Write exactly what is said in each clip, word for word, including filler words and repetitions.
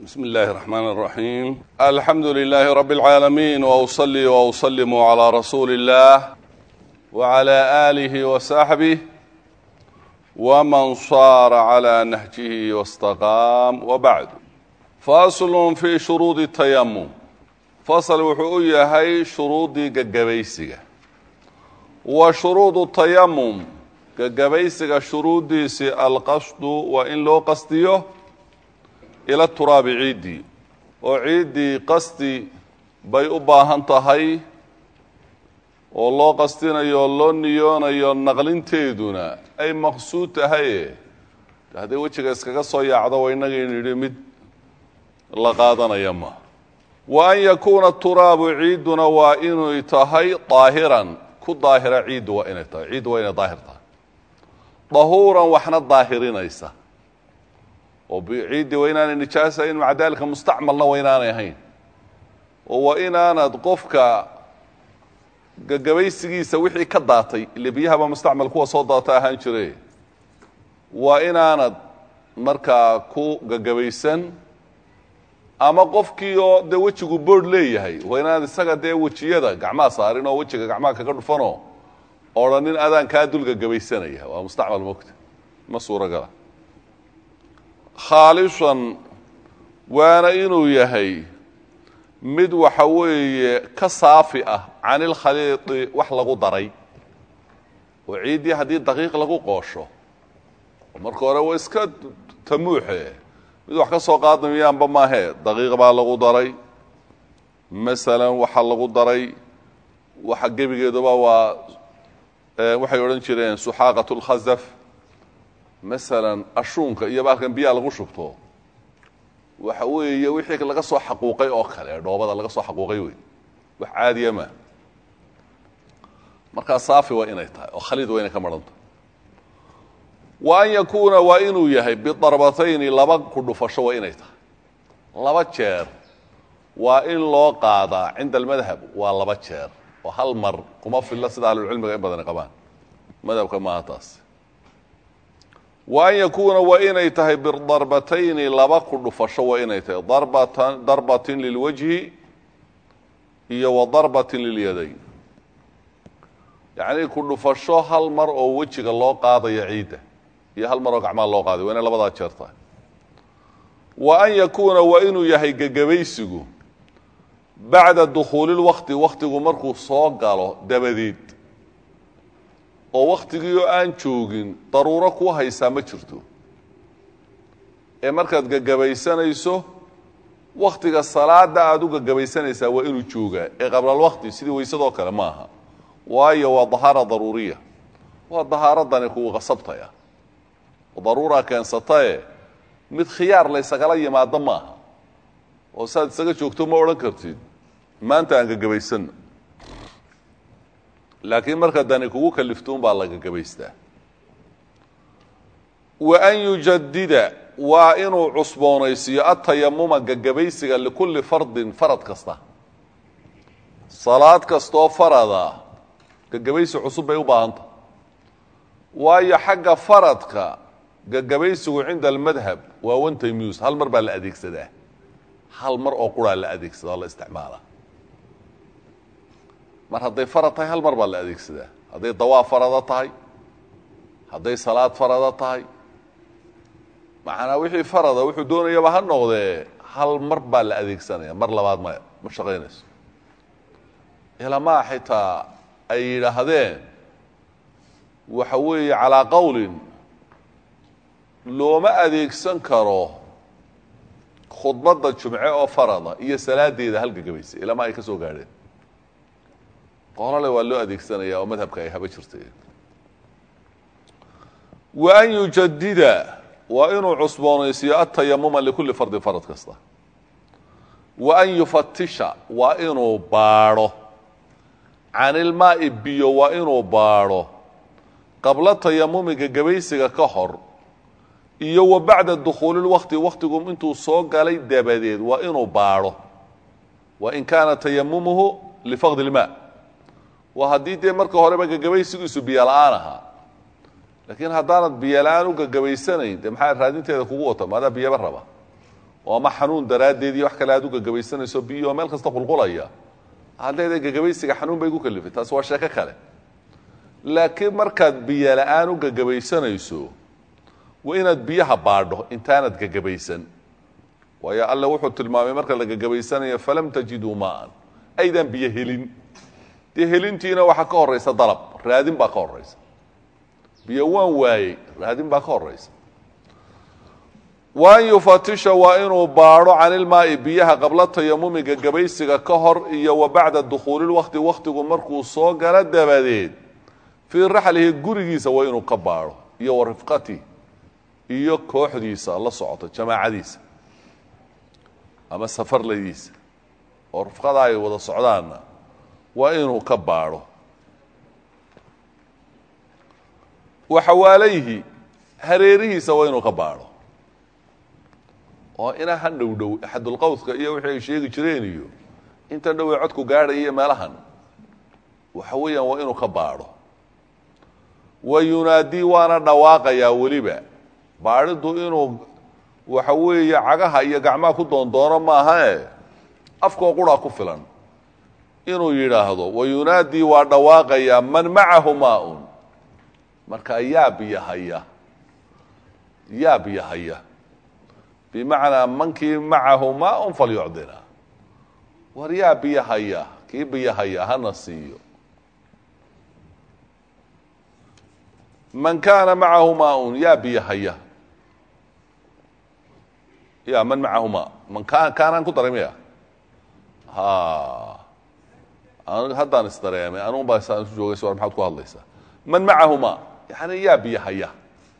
بسم الله الرحمن الرحيم الحمد لله رب العالمين وأصلي وأسلم على رسول الله وعلى آله وصحبه ومن صار على نهجه واستقام وبعد فاصل في شروط التيمم فصل وحوية هي شروط قبيسك وشروط التيمم قبيسك شروط ديسي القصد وإن لو قصديه إلى التراب عيدي وعيدي قصدي باي أباهن تهي والله قصدنا يولون يون يون نقلين تيدونا أي مقصود تهي هذا وجهك اسكاكا صويا عدا وينغي نريمد لقادنا يما وأن يكون التراب عيدنا وإنه يتهي طاهرا كالظاهر عيد وإنه يتهي عيد وإنه ظاهر طهورا وحنا الظاهرين أيسا وبعيد وينان النجاسة إنه مع ذلك مستعملنا وينان يهين وإنان قفك قبيسكيسا وحي كداتي اللي بيها مستعمل كوا صوتاتا هانشري وإنان مركا كو قبيسن أما قفكيو دي وجهو بورد ليهي وإنان الساقا دي وجهيدا قعما صارينو وجهك قعما كقرفانو أورانين أذان كادول قبيسن ايها ومستعمل مكت مصورة قلا خالصا وانا انو يهي مد وحوي كصافئه عن الخليط wax lagu daray oo ciidi hadii daqiiq lagu qoosho marka hore waa iska tamuuxe mid wax ka soo qaadmayaan ba ma ahe daqiiq baa lagu daray midalan waxa lagu daray waxa gebigeeduba waa waxay oran jireen suhaqatul khazaf مثلا اشونka iyo baalkan biya lagu shubto waxa weeye wixii laga soo xaquuqay oo kale dhoobada laga soo xaquuqay weey wax caadi ah ma marka saafi waa inay tahay oo khalid waa inay ka maranto wa an yakuna wa inuu yahay bi darbatayn laba ku dhufasho waa inay tahay laba jeer waa in loo qaada inda almadhab waa laba jeer oo hal mar kuma filla sida ahlu cilmiga in badan qabaan madhabka ma taas وأن يكون وإن تهي بالضربتين لبق النفش وإن تهي ضربة ضربة للوجه هي وضربة لليدين يعني كل نفش هالمر أو وجهك الله قاضي يعيده هي هالمر أعمال الله قاضي وأنا لبضات شرطه وأن يكون وإن يهي جبيسه بعد الدخول الوقت وقت مركو صاق قاله دبديد oo waqtigiyo aan joogin daruuro ku haysa ma jirto ee markaad gagabaysanayso waqtiga salaada aad u gagabaysanaysaa waa inuu jooga ee qabla waqti sidii weysadoo kale ma aha waayo waa dahara daruuriya waa daharadan ku qasabtaya daruura keensatay mid khiyaar la isagala yimaado ma aha oo saad isaga joogto ma oran kartid maanta aan gagabaysan لكن مركز داني كوكو كلفتون بالله كبيستا وأن يجدد وإنو عصبونيسي التيمم كبيسي لكل فرد فرد كستا صلاة كستو فردا كبيسي عصب يوبا أنت وأي حق فردك كبيسي عند المذهب وأنت يميوس هل مر بالأديك سده هل مر أقول الأديك سده الله استعماله mar haday farad tahay hal mar baa la adeegsadaa haday dawaaf farada tahay haday salaad farada tahay macna wixii farada wuxuu doonayaba ha noqdee hal mar baa la adeegsanaya mar labaad ma ma shaqeynayso ila ma xitaa ay yiraahdeen waxa weeye ala qawlin looma adeegsan karo khudbada jumce oo farada iyo salaadeeda halka gabaysa ila ma ay ka soo gaadheen قال له والله أديك سنة يا مذهب كأي هبشرتي وأن يجدد وإنه عصبان يسيء التيمم لكل فرد فرد كسته وأن يفتش وإنه باره عن الماء بيو وإنه باره قبل التيمم كجبيسك كحر يو بعد الدخول الوقت وقتكم انتو صوق علي دبديد وإنه باره وإن كان تيممه لفقد الماء وهدي دي marka horeba gagabaysigiisu biyalaanaha laakiin hadaan biyalaanu gagabaysanayn maxay raadinteeda kugu wata maada biyo baraba oo ma xanuun daraaddeed iyo wax kale aad u gagabaysanayso biyo meel kasta qulqulaya aad leedahay gagabaysiga xanuun bay ku kalifay taas waa sheeko kale laakiin markaad biyo la'aan u gagabaysanayso waa inaad biyaha baadho intaanad gagabaysan waayo alle wuxuu tilmaamay marka la gagabaysanayo falam tajiduu maa'an aydan biyo helin dee helintiina waxaa ka horraysa dalab raadin baa ka horraysa biyo waan waayey raadin baa ka horraysa waan yufatisha waa inuu baadho can ilmaa'i biyaha qabla tayamumi gagabaysiga ka hor iyo wa bacda dukhuuli lwaqti waktigu markuu soo galo dabadeed fii raxlihi gurigiisa waa inuu ka baadho iyo wa rifqati iyo kooxdiisa la socoto jamaacadiisa ama safarlaydiisa oo rifqada ay wada socdaanna waa inuu ka baadho wa xawaalayhi hareerihiisa waa inuu ka baadho oo inaa han dhow dhow axadulqawska iyo wixii ay sheegi jireen iyo intan dhow ee codku gaadhaya iyo meelahan waxa weeyaan waa inuu ka baadho wa yunaadii waana dhawaaqayaa weliba baadhidu inuu waxa weeye cagaha iyo gacmaha ku doondoono maahae afkoo quraa ku filan inuu yidhaahdo wa yunaadii waa dhawaaqayaa man macahu maaun marka yaa biyo haya yaa biyo haya bimacnaa mankii macahu maaun falyucdina war yaa biyo haya kii biyo haya hana siiyo man kaana macahu maaun yaa biyo haya ya man macahu maa man kaan kaanaan ku daray maya ha haddaan isdareemay anugu baa saan isu joogaysa war maxaad ku hadlaysaa man macahu maa yani yaa biyo haya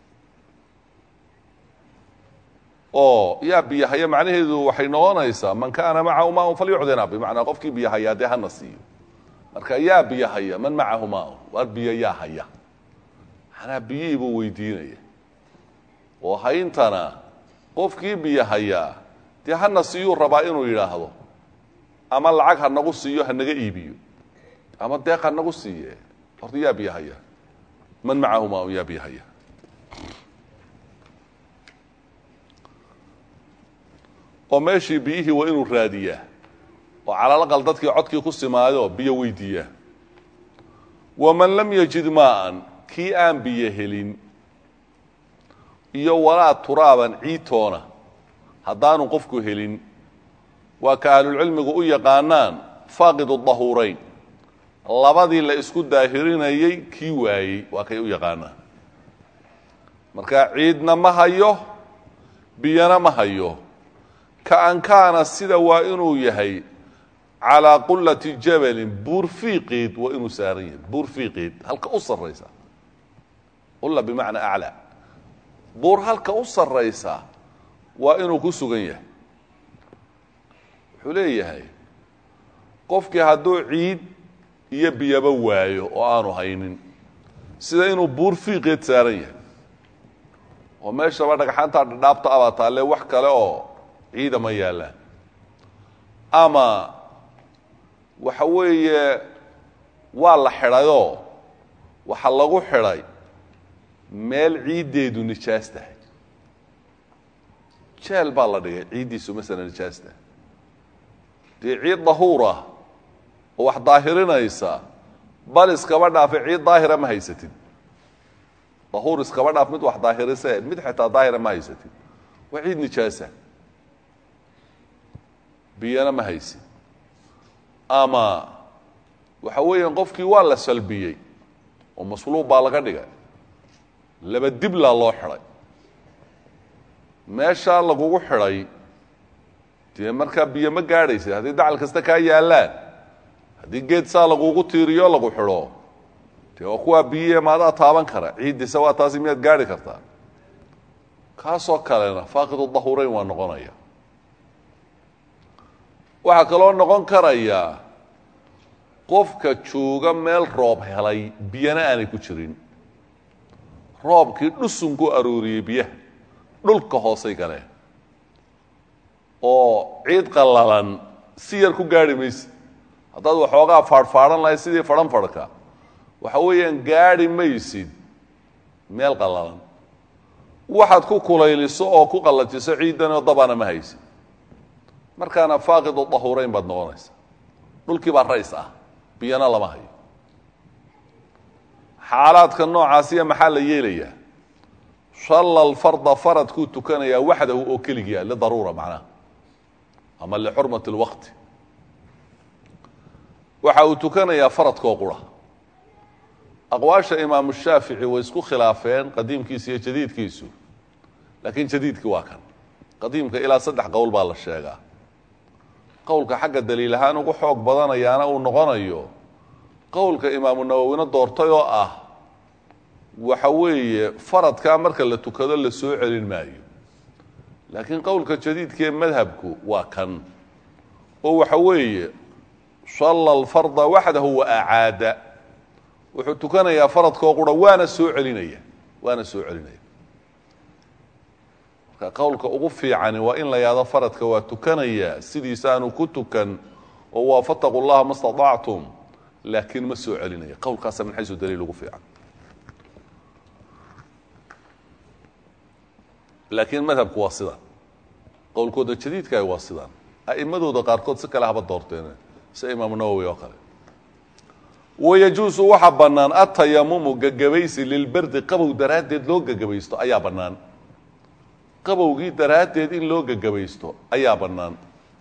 oo yaa biyo haya macnaheedu waxay noqonaysaa man kaana macahu maaun falyucdina bimacnaa qofkii biyo hayaa dee hana siiyo marka yaa biyo haya man macahu maaun waar biyo yaa haya manaa biyihii buu weydiinaya oo hayntana qofkii biyo hayaa dee hana siiyuu rabaa inuu yidhaahdo ama lacag ha nagu siiyo ha naga iibiyo ama deeq ha nagu siiye horta yaa biyo haya man macahu maaun yaa biyo haya oo meeshii biyihii waa inuu raadiyaa oo calalaqal dadkii codkii ku simaayo biyo weydiiyaa waman lam yajid maa'an kii aan biyo helin iyo walaa turaaban ciitoona haddaanu qofku helin waa ka ahlulcilmigu u yaqaanaan faaqidu dahuurayn labadii la isku daahirinayey kii waayey waa kay u yaqaanaan marka ciidna ma hayo biyana ma hayo kaan kaana sida waa inuu yahay calaa qullati jabalin buur fiiqeed waa inuu saaran yahay buur fiiqeed halka u sarraysa qulla bimacnaa aclaa buur halka u sarraysa waa inuu ku sugan yahay wuxuu leeyahay qofkii hadduu ciid iyo biyaba waayo oo aanu haynin sida inuu buur fiiqeed saaran yahay oo meeshaba dhagxaantaa dhadhaabta abaa taalle wax kale oo ciida ma yaallaan ama waxa weeye waa la xidhayoo waxa lagu xidhay meel ciiddeedu nijaas tahay jeel baa la dhigay ciiddiisu masala nijaas tahay dee ciid dahuur ah oo wax daahirinaysa bal iskaba dhaafe ciid daahira ma haysatid dahuur iskaba dhaaf mid wax daahirise mid xitaa daahira ma haysatid waa ciid nijaasa biyana ma haysid ama waxa weeyaan qofkii waa la salbiyey oo masluub baa laga dhigay laba diblaa loo xidhay meeshaa lagugu xidhay dee markaa biyo ma gaadhaysid haddii dacal kasta kaa yaallaan haddii geed saa lagugu tiiriyo lagu xidho dee waa kuwaa biyihee maadaa taaban kara ciiddisa waa taasi miyaad gaadhi kartaa kaasoo kalena faaqidu dahuurayn waa noqonaya waxaa kaloo noqon karaya qofka jooga meel roob helay biyana aanay ku jirin roobkii dhusun ku arooriyey biyaha dhulka hoosay galeen oo ciid qallalan si yar ku gaadhi maysid haddaad waxoogaa faadhfaadhan lahayd sidii fadhan fadhka waxa weeyaan gaadhi maysid meel qallalan waxaad ku kulayliso oo ku qallajiso ciiddanoo dabana ma haysid markaana faaqidu dahuurayn baad noqonaysa dhulkii baa rays ah biyana lama hayo xaalaadka noocaasiya maxaa la yeelayaa salla alfarda faradkuu tukanayaa waxdahu oo keligiia lidaruura macnaha ama lixurmati اlwaqti waxa uu tukanayaa faradkoo qura aqwaasha imaamu shaafici way isku khilaafeen qadiimkiisa iyo jadiidkiisu laakiin jadiidkii waa kan qadiimka ilaa saddex qowl baa la sheegaa qowlka xagga daliil ahaan ugu xoog badanayaana uu noqonayo qowlka imaamu nawowina doortay oo ah waxa weeye faradkaa marka la tukado la soo celin maayo laakiin qowlka jadiidkaee madhabku waa kan oo waxa weeye salla alfarda waxdahu wa acaada wuxuu tukanayaa faradkoo qura waana soo celinaya waana soo celinaya marka qowlka ugu fiicani waa in la yahdo faradka waa tukanaya sidiisa aanu ku tukan oo waa fataquu llaha ma staطactum laakiin ma soo celinaya qowlkaasa min xaysu daliil ugu fiican laakiin madhabku waa sidan qowlkooda jadiidkaah waa sidan a'imadooda qaarkood si kale haba doorteen sida imaamu nawowi oo kale wayajuusu waxaa bannaan atayamumu gagabaysi lilberdi qabow daraaddeed loo gagabaysto ayaa bannaan qabowgii daraaddeed in loo gagabaysto ayaa bannaan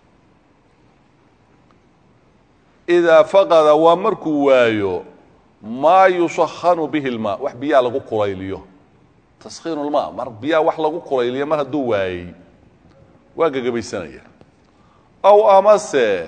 idaa faqada waa markuu waayo maa yusakhanu bihi lmaa wax biyaa lagu kulayliyo taskhiinu lmaa mar biyaa wax lagu kulayliyo mar hadduu waayey waa gagabaysanaya aw amase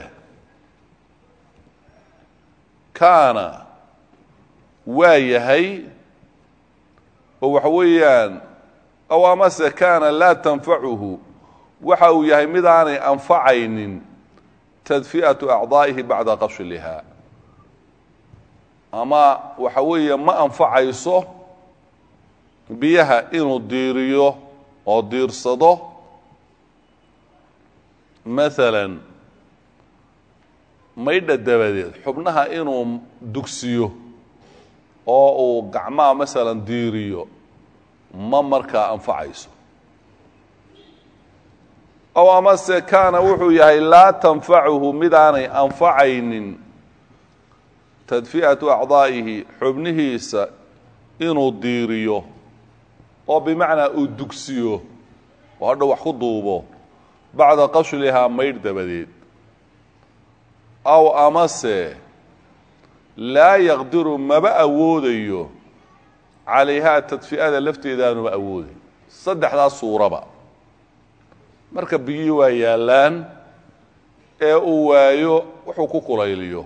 kaana waa yahay oo waxa weeyaan aw amase kaana laa tanfacuhu waxa uu yahay mid aanay anfacaynin tadfi'atu acdaa'ihi bacda qashlihaa ama waxa weeye ma anfacayso biyaha inuu diiriyo oo diirsado maalan maydha dabadeed xubnaha inuu dugsiyo oo uu gacmaha masalan diiriyo ma markaa anfacayso aw amase kaana wuxuu yahay laa tanfacuhu mid aanay anfacaynin tadfi'atu acdaa'ihi xubnihiisa inuu diiriyo oo bimacnaa uu dugsiyo oo hadha wax ku duubo bacda qashlihaa maydh dabadeed aw amase laa yaqdiru maba awoodayo calayhaa tadfi'ada lafteedaanuba awooday saddexdaas suuraba marka biyihii waa yaallaan ee uu waayo wuxuu ku kulayliyo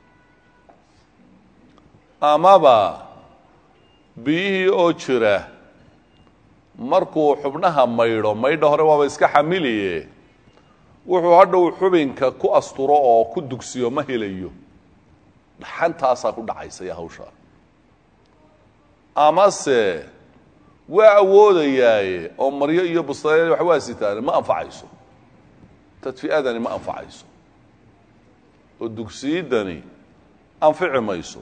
amaba biyihii oo jira markuu xubnaha maydho maydha hore waaba iska xamiliye wuxuu hadhow xubinka ku asturo oo ku dugsiyo ma helayo dhaxantaasaa ku dhacaysa ya hawshaa amase waa awoodayaaye oo maryo iyo bustareed wax waa sitaane ma anfacayso tadfi'adani ma anfacayso oo dugsiyiddani anfici mayso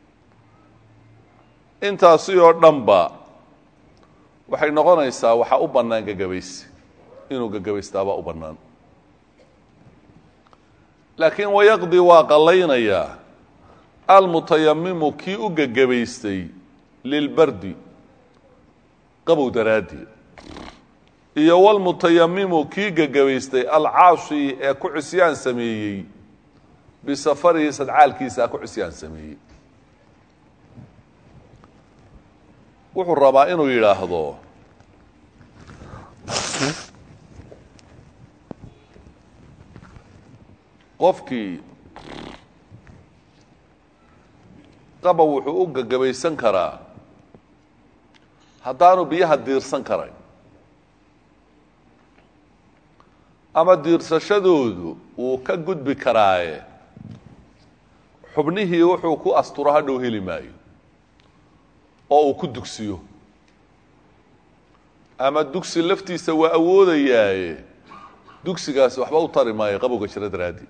intaasi oo dhanba waxay noqonaysaa waxaa u bannaan gagabaysi inuu gagabaystaabaa u bannaan laakiin wayaqdi waa qallaynayaa almutayamimu kii u gagabaystay lilbardi qabow daraaddeed iyo walmutayamimu kii gagabaystay alcaasi ee ku cisyaan sameeyey bisafarihi sadcaalkiisa ku cisyaan sameeyey wuxuu rabaa inuu yidhaahdo qofkii qabow wuxuu u gagabaysan karaa haddaanu biyaha diirsan karayn ama diirsashadoodu wuu ka gudbi karaaye xubnihii wuxuu ku asturo hadhow heli maayo oo uu ku dugsiyo ama dugsi laftiisa waa awoodayaaye dugsigaasi waxba u tari maayo qabowga jira daraadii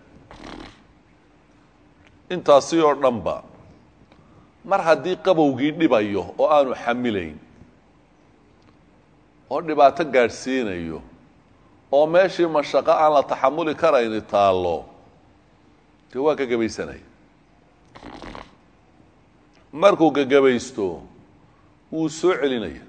intaasi oo dhanba mar haddii qabowgii dhibayo oo aanu xamilayn oo dhibaato gaadhsiinayo oo meeshii mashaqo aan la taxamuli karayni taallo dee waa gagabaysanaya markuu gagabaysto wuu soo celinaya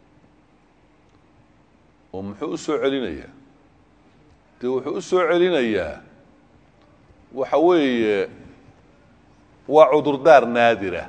oo muxuu u soo celinayaa dee wuxuu u soo celinayaa waxa weeye waa cudurdaar naadira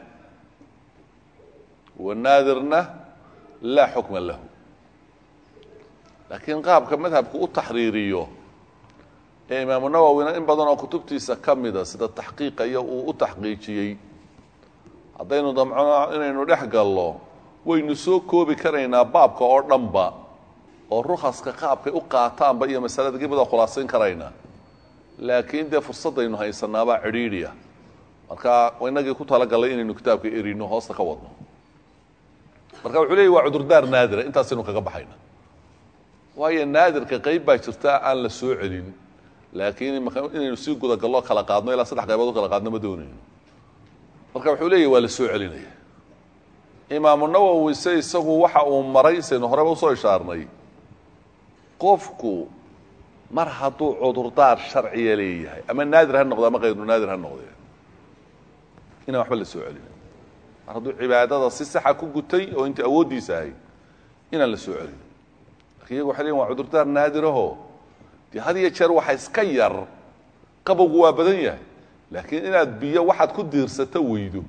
wanaadirna laa xukma lahu laakiin qaabka madhabka u taxriiriyo ee imaamu nawowina in badan oo kutubtiisa ka mida sida taxqiiqa iyo uu u taxqiijiyey haddaynu damcno inaynu dhex gallo waynu soo koobi karaynaa baabka oo dhanba oo rukhaska qaabkay u qaataanba iyo masalada gibada khulaasayn karaynaa laakiin dee fursaddaynu haysanaabaa cidhiidhiya marka inagii ku talagallay inaynu kitaabka erino hoosta ka wadno marka wuxuu leeyahy waa cudurdaar naadira intaasaynu kaga baxayna waayo naadirka qayb baa jirta aan la soo celin laakiin inaynu sii gudagallo kala qaadno ilaa saddex qaybood u kala qaadno ma doonayno marka wuxuu leeyahy waa la soo celinaya imaamu nawowi se isagu waxa uu maray saynu horeba usoo ishaarnay qofku mar hadduu cudurdaar sharciya leeyahay ama naadir ha noqdo ama kayru naadir ha noqde inaan waxba la soo celina mar hadduu cibaadada si saxa ku gutay oo intii awooddiisa ahay inaan la soo celin lakin iyagu waxay leeyihin waa cudurdaar naadiraho dee had iyo jeer waxa iska yar qabowgu waa badan yahay laakiin inaad biyo waxaad ku diirsato weydo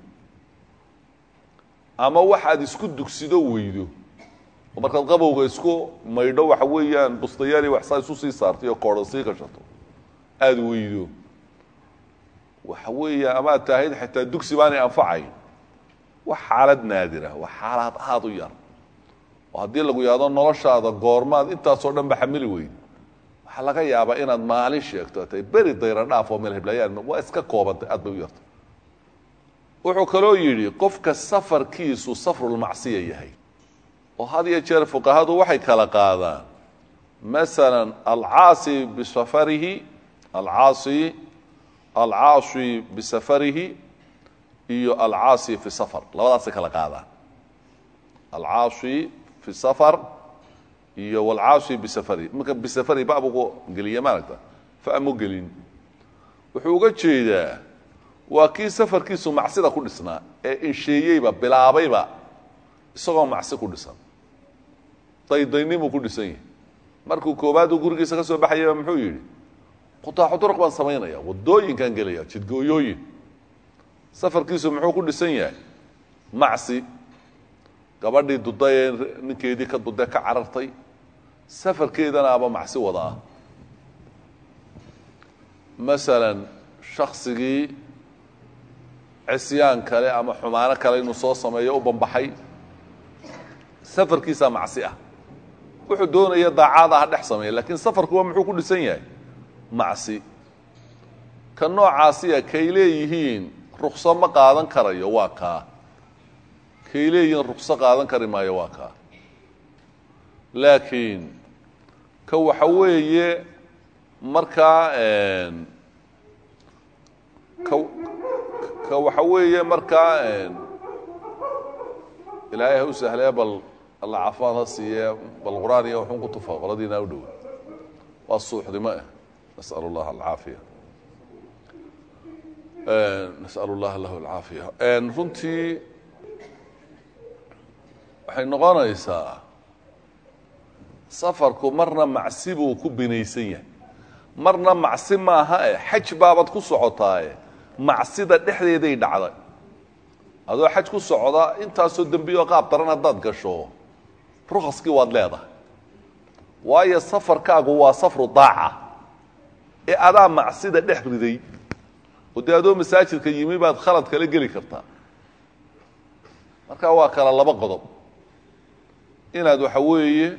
ama waxaad isku dugsido weydo oo markaad qabowga isku maydho waxa weeyaan bustayaali waxsaa isu sii saartay oo koodhan sii gashato aada weydo waxa weeyaan ama ad tahayd xitaa dugsi baanay anfacayn wax xaalad naadira waa xaalaad aada u yar oo haddii lagu yahdo noloshaada goormaad intaasoo dhan ba xamili weyd waxaa laga yaabaa inaad maalin sheegto tay beri dayra dhaaf oo meel heblayaan waa iska koobantay aad bay u yartay wuxuu kaloo yidhi qofka safarkiisu safrulmacsiya yahay oo had iyo jeer fuqahadu waxay kala qaadaan masalan alcaasi bisafarihi alcaasi alcaasi bisafarihi iyo alcaasi fi safar labadaasay kala qaadaan alcaasi fi safar iyo walcaasi bisafarihi marka bisafarihi babugu geliya maaragta faamu gelin wuxuu uga jeedaa waa kii safarkiisu macsida ku dhisnaa ee insheeyeyba bilaabayba isagoo macsi ku dhisan daydaynimuu ku dhisan yahay markuu koobaad uu gurigiisa ka soo baxayaba muxuu yidhi qutaaxu duruq baan samaynaya waddooyinkaan gelaya jidgooyooyin safarkiisu muxuu ku dhisan yahay macsi gabadhii duda ee ninkeedii ka dude ka carartay safarkeedana aba macsi wada ah masalan shaksigii cisyaan kale ama xumaano kale inuu soo sameeyo u banbaxay safarkiisaa macsi ah wuxuu doonaya daacaada ha dhex sameeya lakiin safarkuwa muxuu ku dhisan yahay macsi ka noocaasiya kay leeyihiin rukso ma qaadan karayo waa kaa kay leeyihiin rukso qaadan kari maayo waa kaa laakiin ka waxa weeye markaa ka ka waxa weeye markaa ilaahay ha u sahlaya bal alla caafimaad ha siiye bal qur'aan iyo wuxuun ku tufa qoladiina u dhow waa suuxdimo ah nas'al اllaha alcaafiya nas'al اllaha lahu alcaafiya runtii waxay noqonaysaa safarku marna macsi buu ku binaysan yahay marna macsi maaha e xaj baabad ku socotaaye macsida dhexdeeday dhacday adoo xaj ku socda intaasoo dembiyo qaab daran haddaad gasho rukaskii waad leedahay waayo safarkaagu waa safru daaca ee adaa macsida dhex riday oo dee adoo masaajidka yimi baad khalad kala geli kartaa marka waa kala laba qodob inaad waxa weeye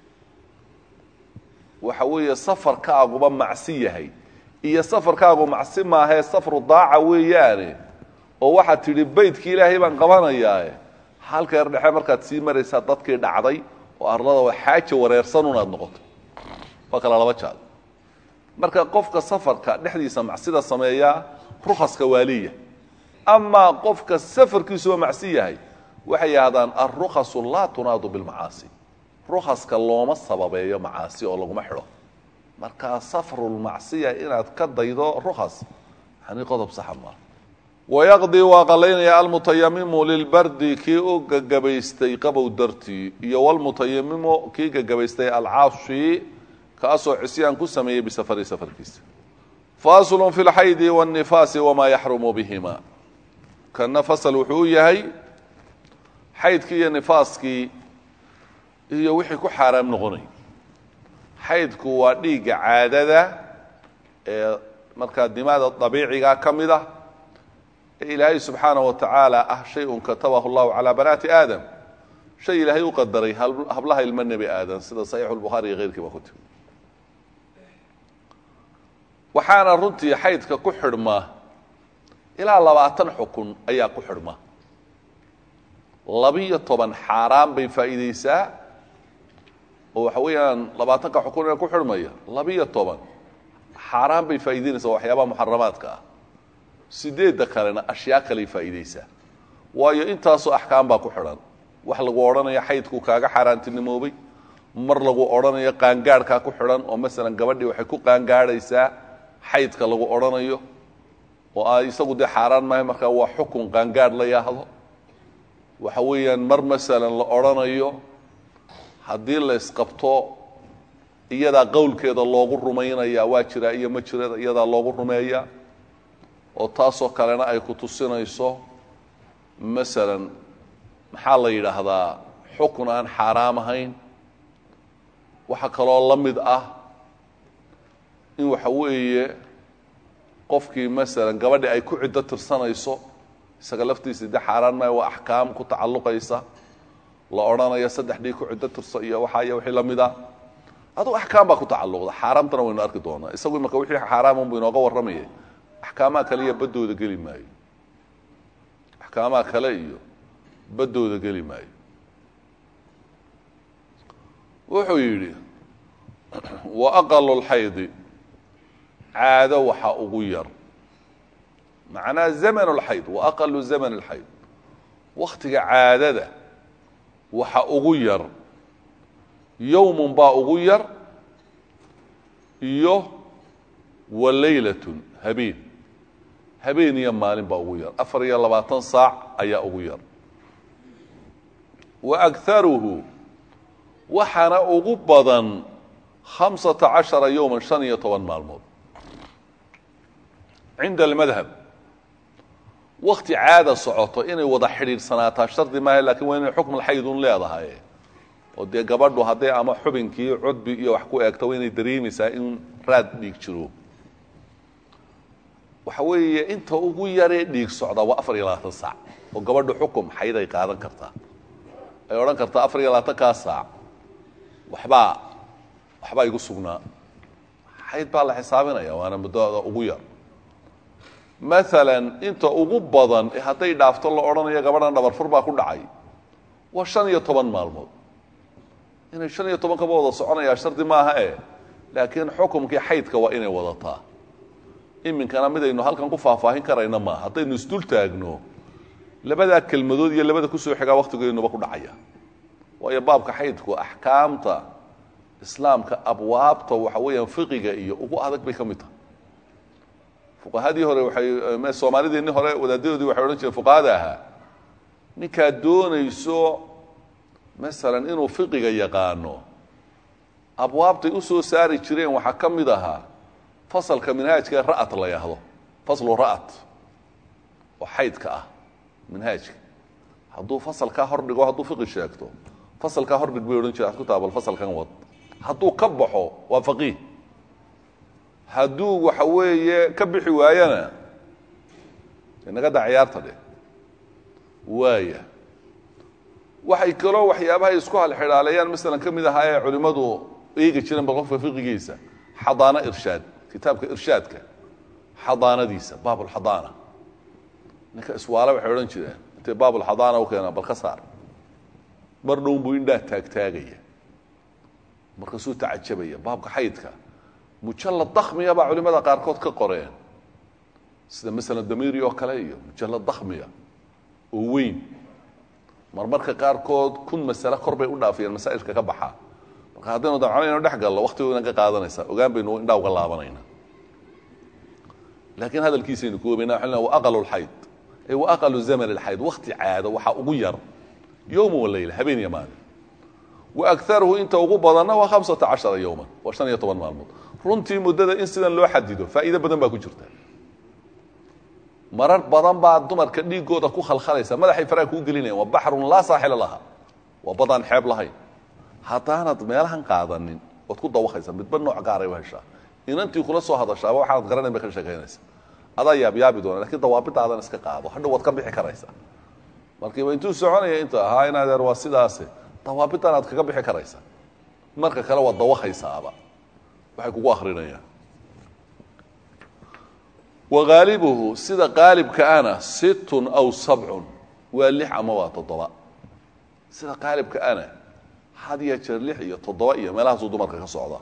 waxa weeye safarkaaguba macsi yahay iyo safarkaagu macsi maahee safru daaca weeyaane oo waxaad tidhi baydkii ilaahay baan qabanayaae halka yar dhexe markaad sii maraysaa dadkii dhacday oo arlada waa xaaja wareersan unaad noqoto waa kala laba jaad marka qofka safarka dhexdiisa macsida sameeyaa rukaska waaliya amaa qofka safarkiisuba macsi yahay waxay yidhahdaan alrukasu laa tunaadu bilmacaasi rukaska looma sababeeyo macaasi oo laguma xidho markaa safrulmacsiya inaad ka daydo rukhas yani qodob saxa maaha wayaqdii waa qalaynaya almutayamimu lilbardi kii u gagabaystay qabow dartii iyo walmutayamimu kii gagabaystay alcaashi kaasoo cisyaan ku sameeyey bisafari safarkiisa faslun fi lxaydi wاnnifaasi wamaa yaxrumu bihima kana fasal wuxuu u yahay xaydkii iyo nifaaskii iyo wixii ku xaaraam noqonay xaydku waa dhiigga caadada ee markaa dimaada dabiiciga ka mid ah ee ilaahay subxaanaه wa tacaala ah shay-un katabahu اllahu calaa banaati aadam shay ilaahay u qadaray hablaha ilmo nebi aadam sida saxiixu اlbukhaari iyo keyrkiiba ku timi waxaana runtii xaydka ku xidhma ilaa labaatan xukun ayaa ku xidhma labiyo toban xaaraan bay faa'iideysaa oo waxa weeyaan labaatanka xukun ee ku xidhmaya labiyo toban xaaraan bay faa'iideynaysaa waxyaabaha muxaramaadka ah sideedda kalena ashyaa kaley faa'iideysaa waayo intaasoo axkaam baa ku xidhan wax lagu odhanayo xaydku kaaga xaaraantinimoobay mar lagu odhanayo qaangaadhkaa ku xidhan oo masalan gabadhii waxay ku qaangaadhaysaa xaydka lagu odhanayo oo a isagu dee xaaraan maahay markaa waa xukun qaangaadh la yaahdo waxa weeyaan mar masalan la odhanayo haddii la isqabto iyadaa qowlkeeda loogu rumaynayaa waa jiraa iyo ma jirada iyadaa loogu rumeeyaa oo taasoo kalena ay ku tusinayso masalan maxaa la yidhaahdaa xukun aan xaaraam ahayn waxaa kaloo la mid ah in waxa weeye qofkii masalan gabadhi ay ku ciddo tirsanayso isaga laftiisa de xaaraan maayo waa axkaam ku tacalluqaysa la odhanayo saddex dhii ku ciddo tirso iyo waxaa iyo wixii la mid a adugu axkaam baa ku tacalluqda xaaraamtana waynu arki doonaa isagu marka wixii xaaraaman buu inooga warramayay axkaamaha kale iyo baddooda geli maayo axkaamaha kale iyo baddooda geli maayo wuxuu yidhi wa aqalu lxaydi caado waxa ugu yar macnaa zaman اlxayd wa aqalu zaman اlxayd waktiga caadada waxa ugu yar yowmun baa ugu yar iyo wa laylatun habeen habeen iyo maalin baa ugu yar afar iyo labaatan saac ayaa ugu yar wa agaruhu waxaana ugu badan hamsata cashara yowman shan iyo toban maalmood cinda almadhab wakti caada socoto inay wada xidhiidhsanaataa shardi maaha lakin waa inay xukm alxayd un leedahay oo dee gabadhu hadday ama xubinkii cudbi iyo wax ku eegto waa inay dareemaysaa in raad dhiig jiro waxa weeye inta ugu yaree dhiig socdaa waa afar iyo labaatan saac oo gabadhu xukum xayd ay qaadan kartaa ay odhan kartaa afar iyo labaatankaa saac waxbaa waxbaa igu sugnaa xayd baa la xisaabinaya waana muddada ugu yar maalan inta ugu badan ee hadday dhaafto la odhanayo gabadhan dhabarfur baa ku dhacay waa shan iyo toban maalmood inay shan iyo toban kaba wada soconayaa shardi maaha e laakiin xukumkii xaydka waa inay wadataa iminkana midaynu halkan ku faahfaahin karayna maaha haddaynu isdul taagno labadaa kelmadood iyo labada kusoo xigaa waktigeenuba ku dhacaya waayo baabka xaydku axkaamta islaamka abwaabta waxa weeyaan fiqiga iyo ugu adag bay ka mid tahay fuqahadii hore waxay soomaalideennii hore wadaadadoodii waxay odhan jireen fuqahada ahaa ninkaad doonayso masalan inuu fiqiga yaqaano abwaabtay u soo saari jireen waxaa ka mid ahaa fasalka minhaajka ra'at la yahdo faslu ra'at oo xaydka ah minhaajka hadduu fasalkaa hordhigo hadduu fiqi sheegto fasalkaa hordhig bay odhan jireen ad ku taabal fasalkan wad hadduu ka baxo waa faqiih hadduu waxa weeye ka bixi waayana inagada ciyaarta dheh waaya waxay kaloo waxyaabahay isku halxidhaaleeyaan masalan ka mid ahaa ee culimmadu eegi jireen bal qofka fiqigiisa xadaano irshaad kitaabka irshaadka xadaanadiisa baabulxadaana ninka iswaale waxay odhan jireen intay baabulxadaana u keenaa bal ka saar mar dhown buu indhaa taagtaagaya markaasuu tacajabaya baabka xaydka mujallad dakhmiya baa culimada qaarkood ka qoreen sida masalan damiiri oo kale iyo mujallad dakhmiya oo weyn marmarka qaarkood kun masale kor bay u dhaafiyeen masaa'ilka ka baxa marka haddaynu damcano inaynu dhex gallo waktigoodan ka qaadanaysaa ogaan baynu indhaa uga laabanayna laakiin hadalkiisaynu koobaynaa waxaan leeyahay wa aqalu lxayd ay wa aqalu zaman alxayd wakti caado waxaa ugu yar yowman wa leyla habeen iyo maalin wa akharuhu inta ugu badanna waa khamsata cashara yowman waa shan iyo toban maalmood runtii muddada in sidan loo xadido faa'iido badan baa ku jirta marar badan baa dumarka dhiigooda ku khalkhalaysa madaxay faraha kuu gelinayaan waa baxrun laa saaxila laha waa badaan xeeb lahayn haddaanad meelahan qaadanin waad ku dawaqaysa midba nooc gaaray u heshaa inantii kula soo hadashaaba waxaanad garanayn bay ka sheekaynaysa adaa yaabyaabi doona lakiin dawaabidaadan iska qaado hadhow waad ka bixi karaysaa markiiba intuu soconaya inta ahaa in adeer waa sidaase dawaabidan aad kaga bixi karaysaa marka kale waad dawaqaysaaba waxay kugu akrinayaan wagaalibuhu sida qaalibka ana sittun aw sabcun waa lix ama waa toddoba sida qaalibka ana had iyo jeer lix iyo toddoba iyo meelahaasuu dumarka ka socda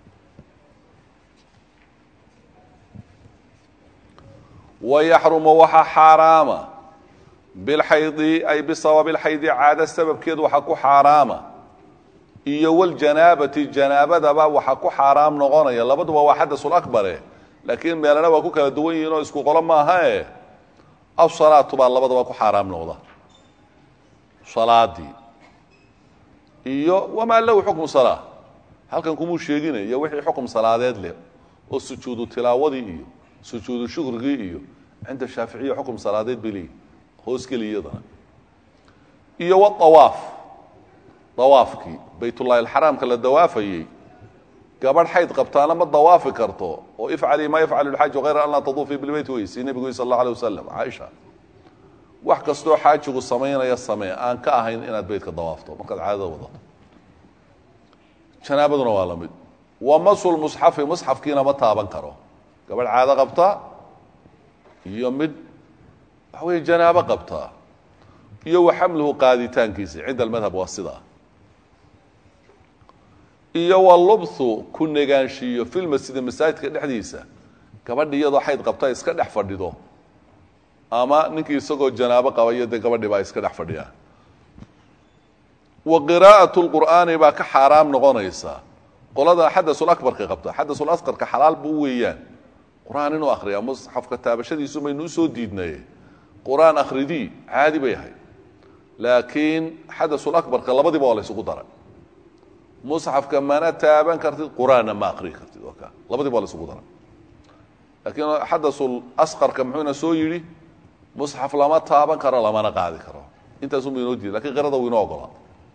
wayaxrumu waxaa xaaraama bilxaydi ay bisababi lxaydi caado sababkeed waxaa ku xaaraama iyo waljanaabati janaabadaba waxaa ku xaaraam noqonaya labaduba waa xadasul akbare laakiin meelana waa ku kala duwan yihiin oo isku qolo maahae asalaatu baa labadaba ku xaaraam noqda salaadii iyo wamaa lahu xukmu salaa halkan kumuu sheeginaya wixii xukm salaadeed leh oo sujuudu tilaawadii iyo sujuudu shukrigii iyo cinda shaaficiya xukm salaadeed bay leeyihin hoosgeli iyadana iyo waawaaf dawaafkii baytullahi alxaraamka la dawaafayey gabadh xayd qabtaana ma dawaafi karto oo ifcalii maa yafcalu lxaaju hayra an laa taduufii bilbeyt weysi nebigu sal allahu alay wasalam caaisha wax kastoo xaajigu samaynaya samee aan ka ahayn inaad beytka dawaafto markaad caadada wadato janaabaduna waa la mid wa masul musxafi musxafkiina ma taaban karo gabadh caado qabta iyo mid waxa weeye janaabo qabta iyo wa xamluhu qaaditaankiisa cinda almadhab waa sidaa iyo walubthu ku negaanshiiyo filmasjidi masaajidka dhexdiisa gabadhi iyadoo xayd qabta iska dhex fadhido ama ninkii isagoo janaabo qabaiyo dee gabadhi baa iska dhex fadhiya wa qiraa'atu lqur'aani baa ka xaaraam noqonaysa qolada xadasul akbarka qabta xadasul asqarka xalaal buu weeyaan qur-aan inuu akhriyaa musxafka taabashadiisu maynu usoo diidnaye qur-aan akhridii caadi bay ahayd laakiin xadasul akbarka labadiiba waa la ysugu daray musxafka mana taaban kartid qur-aanna ma akrii kartid oo ka labadiiba waa la ysugu daray laakiin xadasul asqarka muxuuna soo yidhi musxaf lama taaban karo lamana qaadi karo intaasunba inoo diiday lakin qirada wuu inoo ogolaa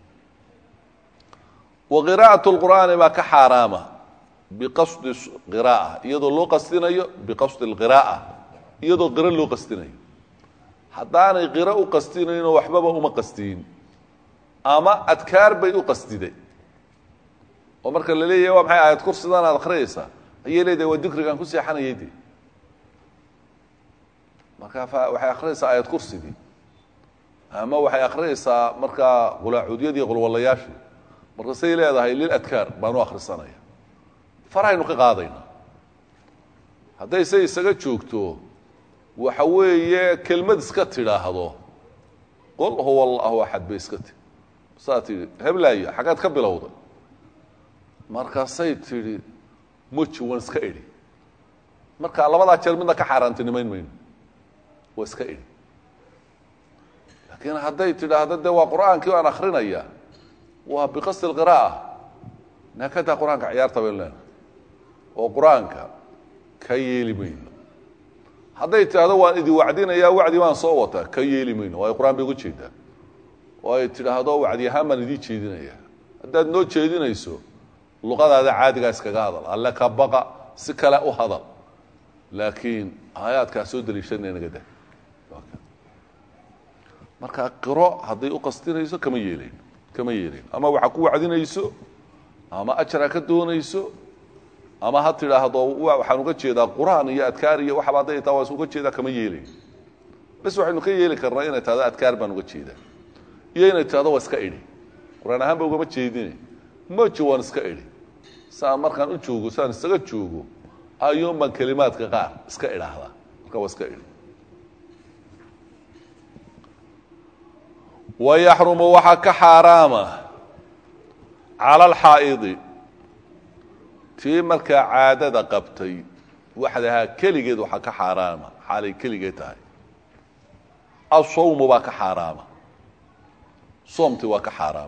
wa qiraa'atu lqur'aani baa ka xaaraama biqasdi qira'a iyadoo loo qastinayo biqasdi lqira'a iyadoo qiro loo qastinayo haddaanay qiro u qastinayno waxbaba uma qastiin ama adkaar bay u qastiday oo marka la leeyahay waa maxay aayad kursidan aad akhriyaysaa ayay leedahay waa dikrigaan ku seexanayay dee marka waxay akhriyaysaa aayad kursigii ama waxay akhriyaysaa markaa qulaacuudyadii qulwallayaashii marka say leedahay lil adkaar baanu akhrisanaya faraynu ka qaadayna hadday say isaga joogto waxa weeye kelmad iska tidhaahdo qul huwa allahu axad bay iska tii saa tidhi heblaaya xaggaad ka bilowday markaasay tidhi moji waan iska idhi marka labadaa jeer midna ka xaaraantinimayn mayno waa iska idhi laakiin hadday tidhaahdo dee waa qur-aankii aan akrinaya waa biqasdi lqiraa'a naakadaa qur-aanka ciyaarta baynu leenahay oo qur-aanka ka yeeli mayno hadday tidhaahdo waan idi wacdinayaa wacdi baan soo wataa ka yeeli mayno waayo qur-aan bay uga jeedaa oo ay tidhaahdo wacdi ahaan baan idii jeedinayaa haddaad noo jeedinayso luqadaada caadigaa iskaga hadal alle ka baqa si kale u hadal laakiin aayaadkaa soo daliishana inaga dah marka qiro hadday u qastinayso kama yeelayno kama yeelayno ama waxa ku wacdinayso ama ajra ka doonayso ama ha tidhaahdo waxaan uga jeedaa qur-aan iyo adkaar iyo waxaba hadday taa waa uga jeedaa kama yeelayno bas waxaynu ka yeeli karnaa inay tahdo adkaar baan uga jeedaa iyo inay tahdo waa iska idhi qur-aan ahaan ba ugama jeedine moji waan iska idhi saan markaan u joogo saan isaga joogo ayuun baan kelimaadka qaar iska idhaahdaa marka waa iska idhi wayaxrumu waxaa ka xaaraama cala alxaa'idi tii markaa caadada qabtay waxdahaa keligeed waxaa ka xaaraama xaalay keligeed tahay asawmu baa ka xaaraama soomtii waa ka xaaraam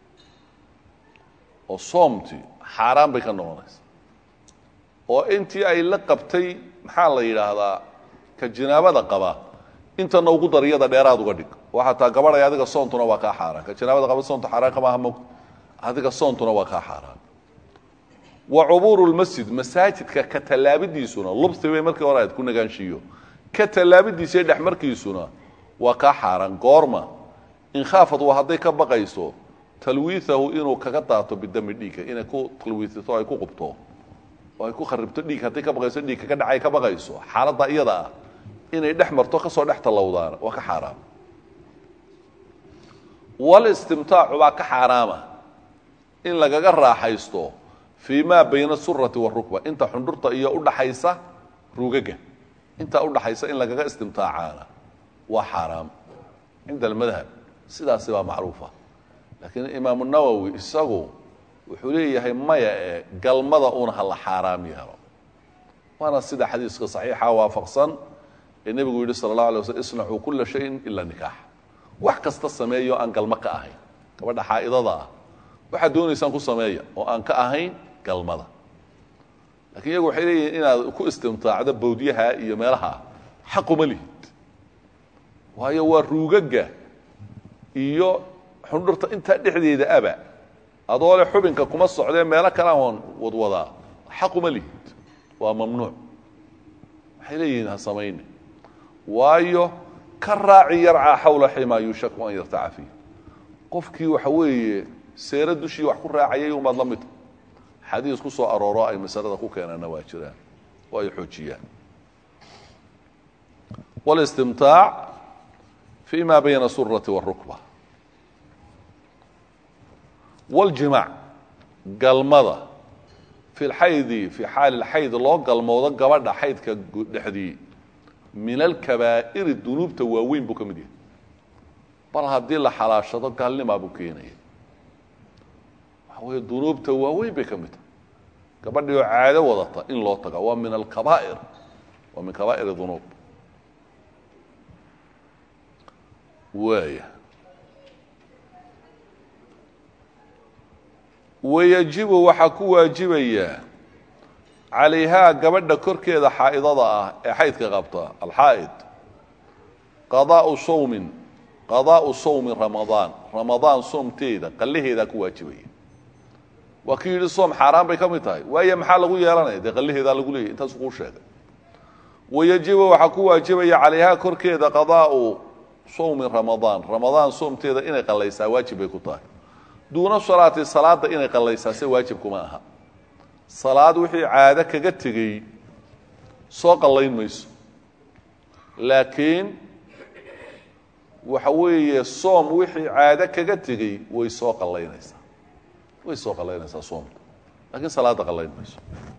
oo soomtii xaaraan bay ka noqonaysa oo intii ay la qabtay maxaa la yidhaahdaa ka jinaabada qaba intana ugu dariyada dheeraad uga dhig oo xataa gabadhay adiga soontuna waa kaa xaaraan ka jinaabada qaba soonta xaaraan kama aha mogta adiga soontuna waa kaa xaaraan wa cubuuru lmasjid masaajidka ka tallaabidiisuna lubsi bay markii hore aad ku nagaanshiiyo ka tallaabidiisa dhex markiisuna waa kaa xaaraan goorma in khaafad waa hadday ka baqayso talwiihahu inuu kaga daato bidami dhiigga inay ku talwiisato ay ku qubto oo ay ku kharibto dhiig hadday ka baqayso dhiig kaga dhacay ka baqayso xaaladda iyada ah inay dhex marto kasoo dhex tallowdaan waa ka xaaraam walistimtaacu baa ka xaaraama in lagaga raaxaysto fii maa bayna surati warukba inta xundhurta iyo udhaxaysa rugaga intaa udhaxaysa in lagaga istimtaacaana waa xaaraam cinda almadhab sidaasi baa macruufa laakiin imaamu nawowi isagu wuxuu leeyahay maya ee galmada uuna hala xaaraam yeelo waana sida xadiiska saxiixa waafaqsan ee nebigu yidhi sala allahu alay waslam isnacuu kulla shayin ila nikaax wax kasta sameeyo aan galmo ka ahayn gabadha xaa'idada ah waxaad doonaysaan ku sameeya oo aan ka ahayn galmada lakiin iyagu waxay leeyihiin inaad ku istimtaacdo bawdyaha iyo meelaha xaquma lihid waayo waa ruugaga iyo xundhurta intaa dhexdeeda aba adoo le xubinka kuma socdee meelo kale aan wadwadaa xaquma lihid waa mamnuuc waxay leeyihiin ha samayne waayo ka raaci yarcaa xawla ximaa yuushaku an yartaca fiih qofkii waxa weeye seero dushii wax ku raacayay umaad la midta xadiis ku soo arooro ay masalada ku keenaana waa jiraan oo ay xoojiyaan walistimtaac fi ma bayna surati warukba waljimaac galmada fi lxaydi fi xaali lxayd loo galmoodo gabadha xaydka dhexdii min alkabaa'iri dunuubta waaweyn buu ka mid yahay bal haddii la xalaashado gaalnimaa buu keenaya waxa weeye dunuubta waaweyn bay ka mid tahay gabadhii oo caado wadata in loo taga waa min alkabaa'ir waa min kabaa'ir dunuub waaya wayajibu waxaa ku waajibaya calayhaa gabadha korkeeda xaa'idada ah ee xaydka qabta alxaa'id qadaau sawmin qadaa'u sawmi ramadaan ramadaan soomteeda qallaheedaa ku waajibaya waa kii yidhi soom xaaraan bay ka mid tahay waayo maxaa lagu yeelanaya dee qallaheedaa lagu leeyahy intaasu kuu sheegay wayajibu waxaa ku waajibaya calayhaa korkeeda qadaa'u sawmi ramadaan ramadaan soomteeda inay qallaysaa waajib bay ku tahay duuna salaati salaada inay qallaysaa se waajib kuma aha salaad wixii caado kaga tegey soo qallayn mayso laakiin waxa weeye soom wixii caado kaga tegey way soo qallaynaysaa way soo qallaynaysaa soomta laakiin salaada qallayn mayso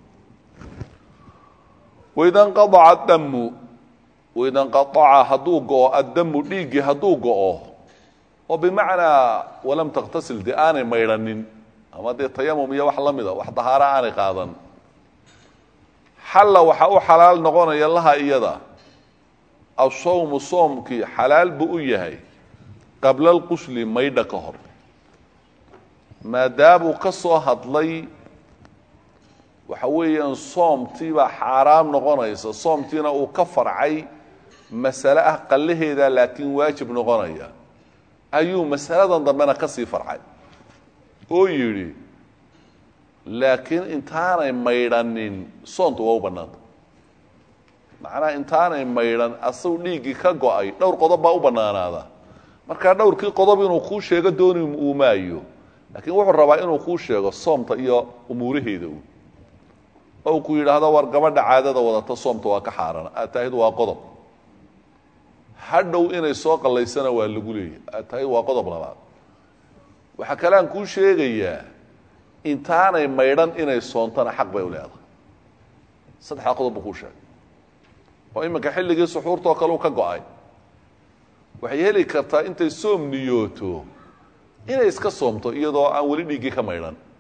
waida nqadaca addamu waida nqaaca hadduu go-o addamu dhiiggii hadduu go-o oo bimacnaa walam takhtasil dee aanay maydhanin ama dee tayamum iyo wax la mida wax dahaaro aanay qaadan xalla waxaa u xalaal noqonaya laha iyada asawmu soomkii xalaal buu u yahay qabla alqusli maydha ka hor maadaamuu ka soo hadlay waxa weeyaan soomtiibaa xaaraam noqonaysa soomtiina uu ka farcay masale ah qallaheeda laakiin waajib noqonaya ayuu masaladan dambena ka sii farcay oo yidhi laakiin intaanay maydhanin soontu waa u bannaanta macnaha intaanay maydhan asagu dhiiggii ka go-ay dhowr qodob baa u bannaanaada markaa dhowrkii qodob inuu kuu sheego dooni uu maayo laakiin wuxuu rabaa inuu kuu sheego soomta iyo umuuraheeda u oo ku yidhaahdo war gabadha caadada wadata soomta waa ka xaaran aad tahid waa qodob hadhow inay soo qallaysana waa lagu leeyahy aad tahid waa qodob labaad waxaa kale aan kuu sheegayaa intaanay maydhan inay soontana xaq bay u leedahay saddexdaa qodob buu kuu sheegay oo iminka xilligii suxuurtoo kale u ka go-ay waxay heli kartaa intay soom niyooto inay iska soomto iyadoo aan weli dhiiggii ka maydhan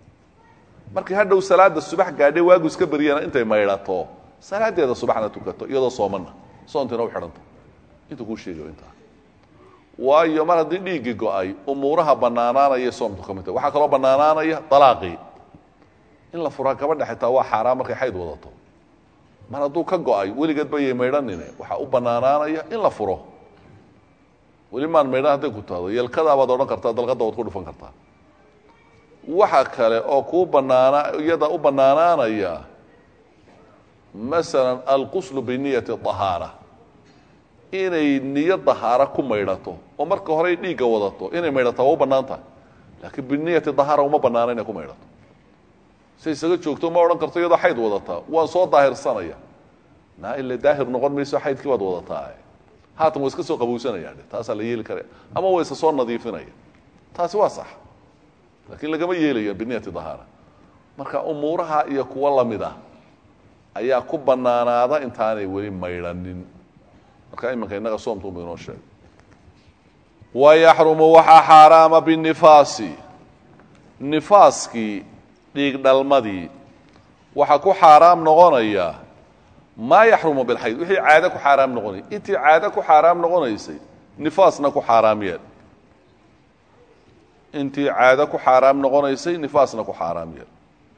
markii hadhow salaada subax gaadhay waagu iska bariyana intay maydhato salaadeeda subaxna tukato iyadoo soomana soontina u xidhanta inta ku sheegayo inta waayo mar haddii dhiigii go'ay umuuraha bannaanaanaya soomtu ka mid waxaa kaloo bannaanaanaya talaaqii in la furaa gabadha xitaa waa xaaraan markay xayd wadato mar hadduu ka go'ay weligeed bayay maydhanine waxaa u bannaanaanaya in la furo weli maan maydhan hadday ku tahdo yelkadaa baad odhan kartaa dalqadda waad ku dhufan kartaa waxa kale oo kuu bannaana iyada u bannaanaanaya masalan alquslu biniyati ahaara inay niyad dahaara ku maydhato oo marka hore dhiigga wadato inay maydhataa waa u bannaan tahay laakiin biniyati dahaara uma bannaana inay ku maydhato say isaga joogto ma odhan karto iyadoo xayd wadataa waan soo daahirsanaya naa ila daahir noqon mayso xaydkii baad wadataa haatan waa iska soo qabowsanayaan taasaa la yeeli karaya ama waa isa soo nadiifinaya taasi waa sax laakiin lagama yeelaya biniyati dahaara marka umuuraha iyo kuwa lamid ah ayaa ku bannaanaada intaanay weli maydhanin marka iminka innaga soomtuunba inoo sheegay wayaxrumu waxaa xaaraama binifaasi nifaaskii dhiig dhalmadii waxaa ku xaaraam noqonaya maa yaxrumu bilxayd wixii caado ku xaaraam noqonay intii caado ku xaaraam noqonaysay nifaasna ku xaaraam yeel intii caado ku xaaraam noqonaysay nifaasna ku xaaraam yeel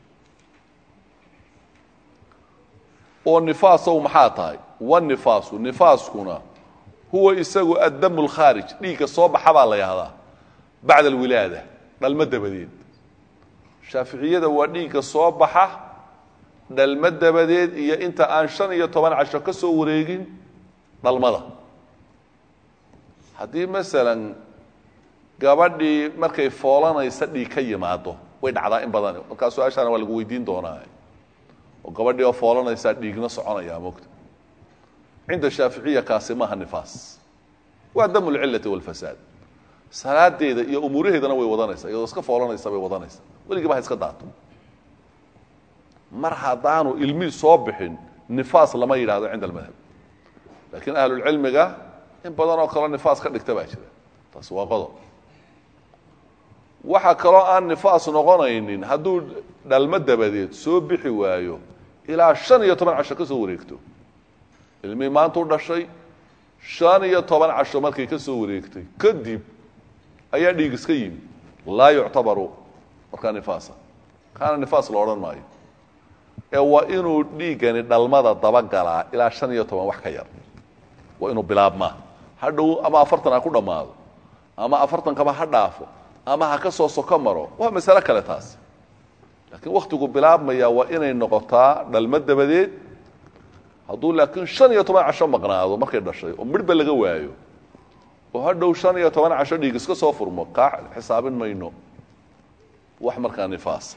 oo nifaasow maxaa tahay wanifaasu nifaaskuna huwa isagu addamu lkhaarij dhiigga soo baxa baa la yahdaa bacda alwilaada dhalmo dabadeed shaaficiyada waa dhiigga soo baxa dhalmo dabadeed iyo inta aan shan iyo toban casho ka soo wareegin dhalmada haddii masalan gabadhii markay foolanaysa dhiig ka yimaado way dhacdaa in badan markaa su-aashaana waa lagu weydiin doonaa oo gabadhii oo foolanaysaa dhiigna soconaya mogta cinda shaaficiya kaasi maaha nifaas waa damu lcillati walfasaad salaadeeda iyo umuuraheedana way wadanaysaa iyadoo iska foolanaysa bay wadanaysaa weligiiba ha iska daato mar haddaanu ilmii soo bixin nifaas lama yidhaahdo cinda almadhab laakiin ahlulcilmiga in badan oo kaloo nifaas ka dhigta baa jira taasi waa qodob waxaa kaloo aan nifaas noqonaynin hadduu dhalmo dabadeed soo bixi waayo ilaa shan iyo toban casho ka soo wareegto ilmii maanta u dhashay shan iyo toban casho markay ka soo wareegtay kadib ayaa dhiig iska yimi laa yuctabaru markaa nifaasa kaana nifaas la odhan maayo ee waa inuu dhiiggani dhalmada dabagalaa ilaa shan iyo toban wax ka yar waa inuu bilaabmaa hadhow ama afartan ha ku dhammaado ama afartankaba ha dhaafo ama ha ka soo soko maro waa masalo kale taasi laakiin waktigu bilaabmaya waa inay noqotaa dhalmo dabadeed hadduu laakiin shan iyo toban casho maqnaado markay dhashay oo midhba laga waayo oo hadhow shan iyo toban casho dhiig iska soo furmo kaa xisaabin mayno wax markaa nifaasa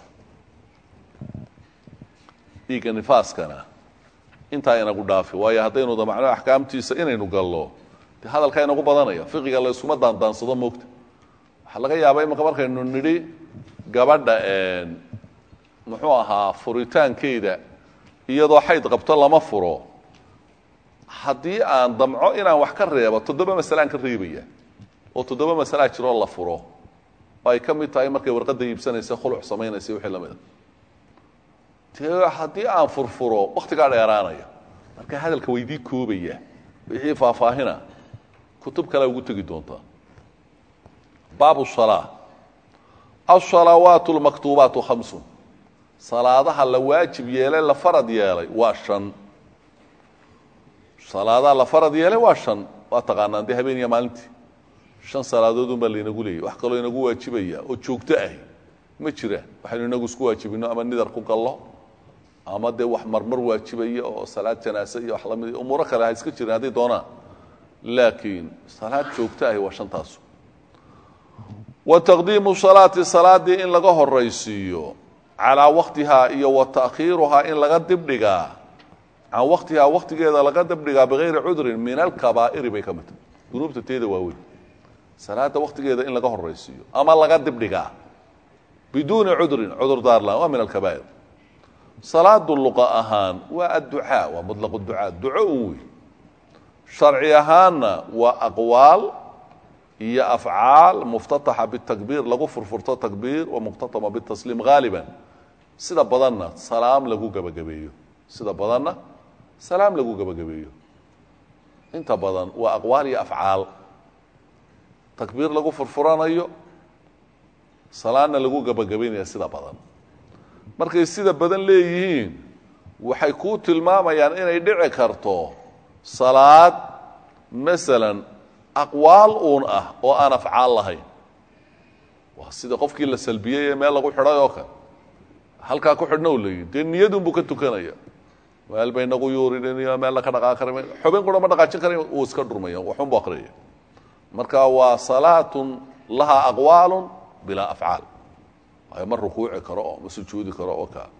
dhiigga nifaaskana intaa inagu dhaafi waayo haddaynu damacno axkaamtiisa inaynu gallo dee hadalkaa inagu badanaya fiqiga la iskuma daandaansado moogta waxaa laga yaabaa imika markaynu nidhi gabadha muxuu ahaa furitaankeeda iyadoo xayd qabto lama furo haddii aan damco inaan wax ka reebo toddoba masale aan ka reebaya oo toddoba masalaa jiroo la furo oo ay ka mid tahay markay warqadda iibsanaysa khuluc samaynaysa wixii lamida dee haddii aan furfuro waktigaa dheeraanaya marka hadalka weydii koobaya wixii faahfaahina kutub kale ugu tegi doontaa baabu salaa alsalawaatu lmaktuubaatu khamsun salaadaha la waajib yeelay la farad yeelay waa shan salaadaha la farad yeelay waa shan waa taqaanaan dee habeen iyo maalintii shan salaadoodun baa laynagu leeyay wax kaloo inagu waajibaya oo joogto ahi ma jiraan waxaynu inagu isku waajibino ama nidar ku gallo ama dee wax marmar waajibaya oo salaad janaase iyo wax lamid umuuro kale ha iska jirin hadday doonaan laakiin salaad joogto ahi waa shantaasu wa taqdiimu salaati salaadii in laga horaysiiyo calaa waktihaa iyo wa ta'khiiruhaa in laga dibdhigaa can waktihaa waktigeeda laga dibdhigaa bikayri cudrin min alkabaa'iri bay ka mid tahay dunuubta teeda waaweyn salaada waktigeeda in laga horaysiiyo ama laga dibdhigaa biduuni cudrin cudur daarlan waa min alkabaa'ir salaadu luqa ahaan waa adducaa waa mutlaqu ducaa duco un wey sharci ahaanna waa aqwaal iyo afcaal muftataxa bitakbiir lagu furfurto takbiir wa muqtatama bitasliim haaliban sida badanna salaam lagu gabagabeeyo sida badanna salaam lagu gabagabeeyo inta badan waa aqwaal iyo afcaal takbiir lagu furfuranayo salaana lagu gabagabeynaya sida badan markay sida badan leeyihiin waxay ku tilmaamayaan inay dhici karto salaad masalan aqwaal uun ah oo aan afcaal lahayn waa sida qofkii la salbiyey ee meel lagu xidhay oo kale halkaa ku xidhna u leeyihin dee niyadun buu ka tukanaya meel bay nagu yuurinaya meel la ka dhaqaaqi karay xubin qura ma dhaqaajin karay uu iska dhurmaya waxun buu akhriyaya marka waa salaatun lahaa aqwaalun bilaa afcaal waayo ma rukuuci karo oo ma sujuudi karo oo kaa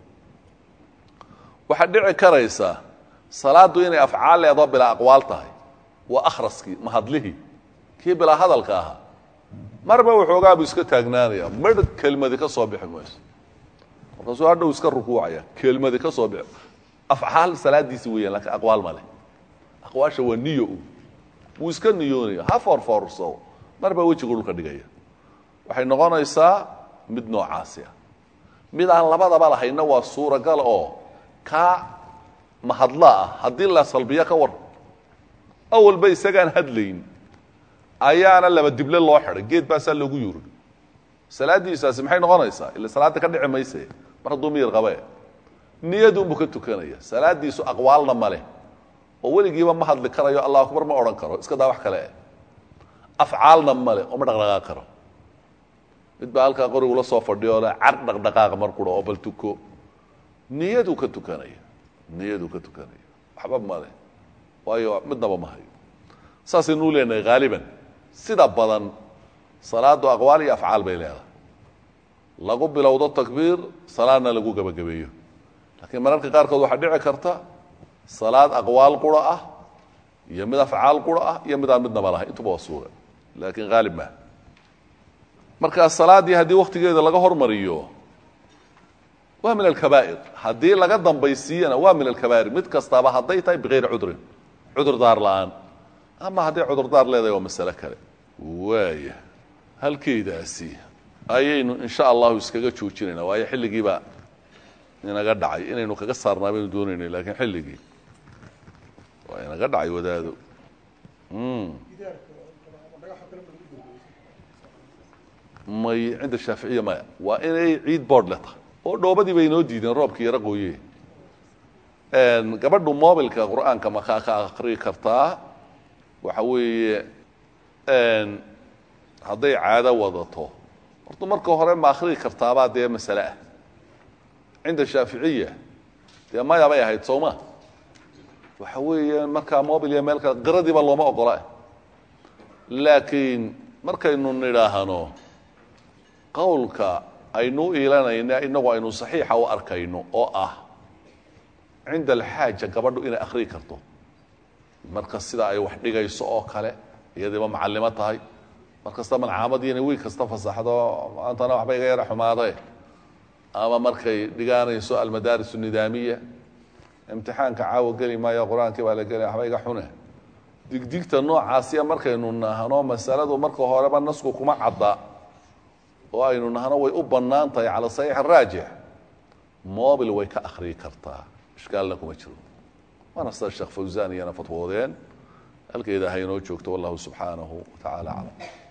waxaa dhici karaysa salaaddu inay afcaal leedo bilaa aqwaal tahay waa akhraskii mahadlihii kii bilaa hadalka ahaa marba waxoogaa buu iska taagnaanaya mar kelmadi ka soo bixi mayso markaasuu hadhow iska rukuucaya kelmadi ka soo bixi afcaal salaadiisi weeyaan laakiin aqwaal ma leh aqwaasha waa niyo u wuu iska niyoonaya ha foorfoorso marba wejigu dhulka dhigaya waxay noqonaysaa mid noocaasi ah mid aan labadaba lahayna waa suuragal oo kaa mahadla ah haddii la salbiyo ka war awalba isagaan hadlayn ayaana laba dible loo xidhay geed baasaa loogu yuuri salaadiisaasi maxay noqonaysaa ila salaada ka dhici mayse mar hadduu miyir qabe niyadunbuu ka tukanaya salaadiisu aqwaalna ma leh oo weligiiba ma hadli karayo allahu akbar ma odhan karo iska daa wax kale eh afcaalna ma leh oo ma dhaqdhaqaaq karo mid baa halkaa qorigu la soo fadhiyo le car dhaqdhaqaaqa mar qura oo bal tuko niyaduu ka tukanaya niyaduu ka tukanaya waxba ma leh waayo midnaba ma hayo saasaynu leenahay haaliban sida badan salaadu aqwaal iyo afcaal bay leedahay lagu bilowdo takbiir salaadna lagu gabagabeeyo laakiin mararka qaarkood waxaa dhici karta salaad aqwaal qura ah iyo mid afcaal qura ah iyo mid aan midnaba lahay intuba waa suura laakiin haalib maaha markaa salaaddii haddii waktigeeda laga hormariyo waa min alkabaa'ir haddii laga dambaysiiyana waa min alkabaa'ir mid kastaaba hadday tahay bikayri cudrin cudurdaar la-aan ama hadday cudurdaar leedahay waa masale kale waaya halkeydaasi ayaynu in sha allahu iskaga joojinayna waayo xilligiibaa inaga dhacay inaynu kaga saarnaa baynu doonaynay laakiin xilligii waa inaga dhacay wadaado may cinda shaaficiya maya waa inay ciid board le tahay oo dhoobadii bay inoo diideen roobkii yaro qooye gabadhu mobilka qur-aanka makaa ka akrii kartaa waxa weeye hadday caado wadato horta marka hore ma akrii kartaabaa dee masale ah cinda shaaficiya dee maya bay ahayd sooma waxa weeye markaa mobil iyo meelka qiradiiba looma ogola laakiin markaynu nidhaahno qowlka aynu iilanayna inagu aynu saxiixa u arkayno oo ah cinda alxaaja gabadhu inay akrii karto marka sida ay wax dhigayso oo kale iyadiiba macallimo tahay mar kasta malcaamadiina wiil kasta fasaxdo maantana waxba iga yara xumaadee ama markay dhigaanayso almadaaris nidaamiya imtixaanka caawa geli maayo qur-aankii baa la gelaya waxba iga xune digdigta noocaasiya markaynu nahno masaladu marka horeba nasku kuma cadda oo aynu nahno way u bannaan tahay cala saxiix araajix mobil way ka akrii kartaa ishkaalna kuma jiro waana sida sheekh fawzan iyana fatwoodeen halkeeda haynoo joogto wallahu subxaanahu wa tacaala aclam